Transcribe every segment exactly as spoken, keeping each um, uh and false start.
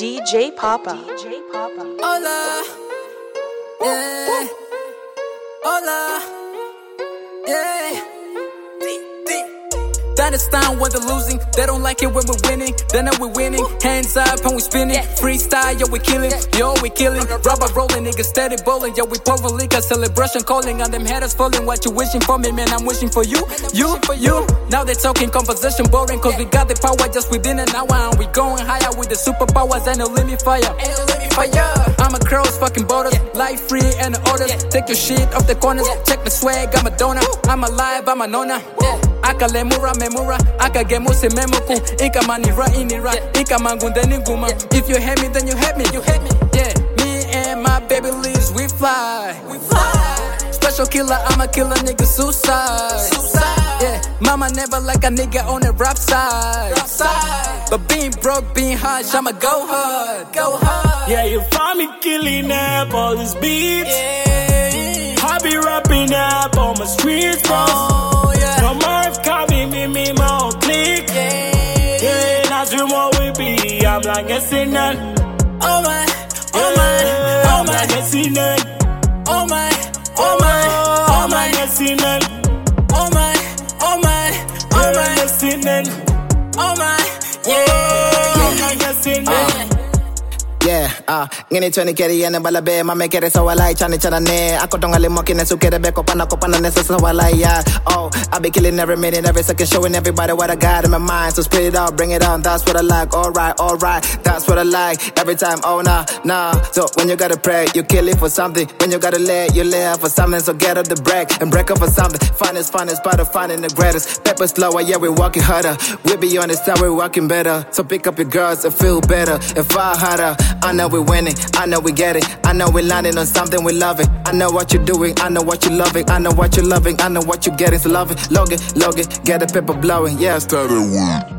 D J Papa. D J Papa. Hola, yeah. Hola, yeah. That is time when they're losing. They don't like it when we're winning. They know we're winning. Hands up and we spinning. Freestyle, yo, we killing. Yo, we killing. Rubber rolling, niggas steady bowling. Yo, we pouring liquor, celebration calling. On them haters falling. What you wishing for me, man? I'm wishing for you. You, for you. Now they talking conversation boring. Cause we got the power just within an hour. And we going higher with the superpowers. Ain't no limit fire. Ain't no limit fire. I'm a cross, fucking borders. Life free and the orders. Take your shit off the corners. Check my swag, I'm a donor. I'm alive, I'm a nona. Aka lemura memura, aka gemuse memoku. Ika manira inira, ika mangundeni guma. If you hate me, then you hate me. You hate me. Yeah, me and my baby leaves, we fly. We fly. Special killer, I'm a killer, nigga suicide. Suicide. Yeah, mama never like a nigga on the rap side. Rap side. But being broke, being harsh, I'ma go hard. Go hard. Yeah, you find me killing up all these beats. Yeah. I be rapping up on my streets, bro. Oh, yeah. No more copy me, me, my own click. Yeah, yeah, that's what we be. I'm like a sinner. Oh my, oh my, oh my, I'm like a sinner. Oh my, oh my, oh my, I'm like a sinner. Oh my, oh my, oh my, sinner. Oh my, yeah, I'm like a sinner. Yeah, ah, ngini choni keri yene balabe, mame kere sa walai chani chana ne. Ako tonga limoki nesu kere be kopana kopana nesu sa walai yeah. Oh, I be killing every minute, every second, showing everybody what I got in my mind. So spit it out, bring it on, that's what I like. Alright, alright, that's what I like. Every time, oh nah, nah. So when you gotta pray, you kill it for something. When you gotta lay, you lay out for something. So get up the break and break up for something. Fun is fun is part of finding the greatest. Pepper slower, yeah, we're walking harder. We be on this time, we're walking better. So pick up your girls and feel better and far harder. I know we're winning, I know we get it. I know we're landing on something we love it. I know what you're doing, I know what you're loving. I know what you're loving, I know what you're getting. So love it, log it, log it, get the pepper blowing. Yeah, start it with.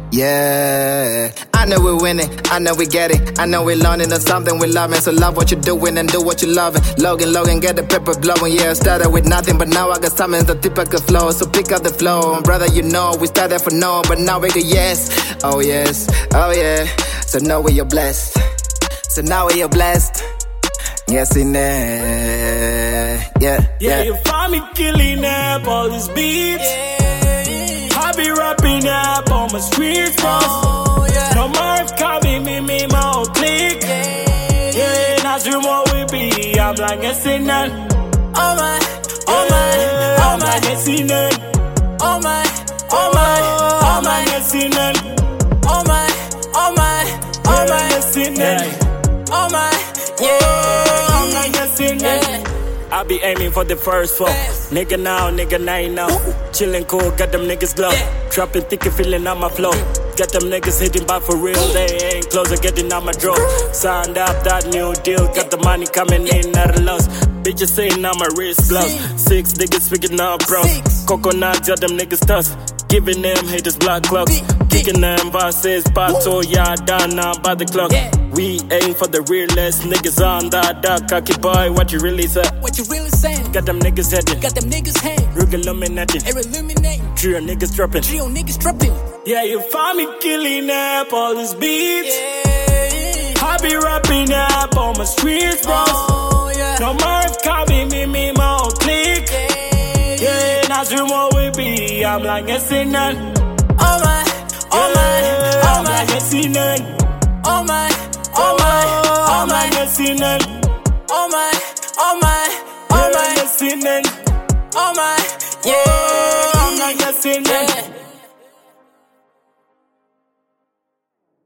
Yeah, I know we're winning, I know we get it. I know we're learning on something we loving. So love what you're doing and do what you're loving. Logan, Logan, get the pepper blowing. Yeah, started with nothing, but now I got something the typical flow. So pick up the flow, brother, you know we started for no, but now we go yes, oh yes, oh yeah. So know where you're blessed. So now you're blessed. Yes, in there. Yeah, yeah. Yeah, you find me killing up all these beats. yeah. I be rapping up on my streets, bro. Oh, yeah. No more copy me, me, my own click. Yeah, yeah, that's what we be. I'm like a sinner. Oh my, oh my, oh my, I'm like a sinner. Oh my, oh my, oh my, I'm like a sinner. Oh my, oh my, oh my, sinner. Oh my, yeah, I'm like a sinner. yeah. I be aiming for the first four. Yes. Nigga now, nigga now, you know. Chillin' cool, got them niggas glow. Yeah. Dropping thick and feeling on my flow. Got them niggas hitting by for real. They ain't closer, getting out my draw. Signed up that new deal. Got the money coming in at a loss. Bitches saying on my wrist gloves. Six niggas speaking up, bro. Coconut, got them niggas toss. Giving them haters black clocks. Kicking them verses, battle, yeah, done now by the clock. Yeah. We aim for the realest niggas on that dark cocky boy. What you really say? What you really saying? Got them niggas heading. Got them niggas hang. Rug illuminating. Air illuminating. Trio niggas dropping. Trio niggas dropping. Yeah, you find me killing up all these beats. Yeah, I be rapping up on my streets, bro. oh yeah. No more copy me, me, my own click. Yeah, Yeah, that's what we be. I'm like a sinner. Oh my, oh my, oh I'm my, like a sinner. oh my, oh my, oh I'm my, like a sinner. oh my, oh my, oh I'm like my, a sinner. oh my, yeah, I'm like a sinner. yeah.